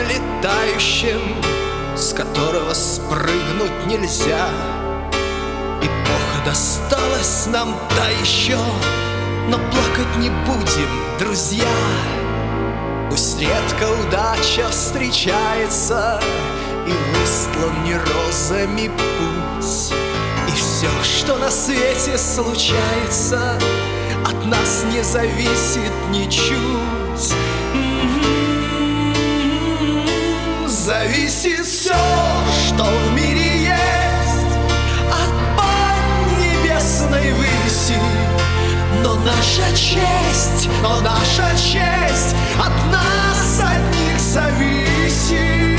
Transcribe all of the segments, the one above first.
летающим, с которого спрыгнуть нельзя. Эпоха досталась нам та еще, но плакать не будем, друзья. Пусть редко удача встречается, и устлан не розами путь, и все, что на свете случается, от нас не зависит ничуть. Зависит все, что в мире есть, от пар небесной выси. Но наша честь от нас одних зависит.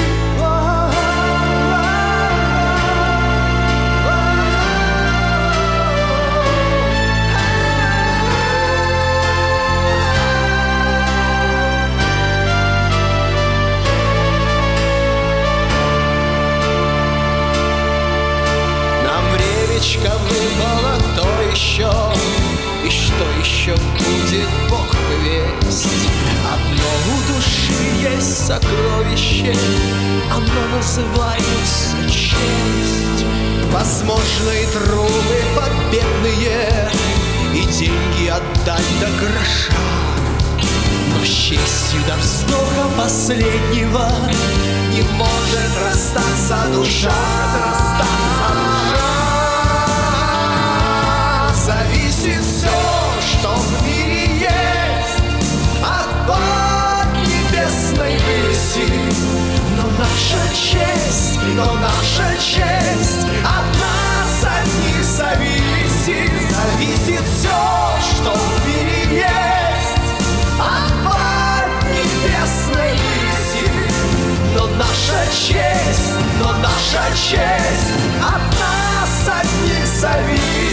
Выпало то еще, и что еще будет, Бог весть. Одно у души есть сокровище, оно называется честь. Возможно, и труды победные, и деньги отдать до гроша, но с честью до вздоха последнего не может расстаться душа. Зависит все, что в мире есть, от пар небесной выси. Но наша честь от нас одних зависит. Зависит все, что в мире есть, от пар небесной выси. Но наша честь от нас одних зависит.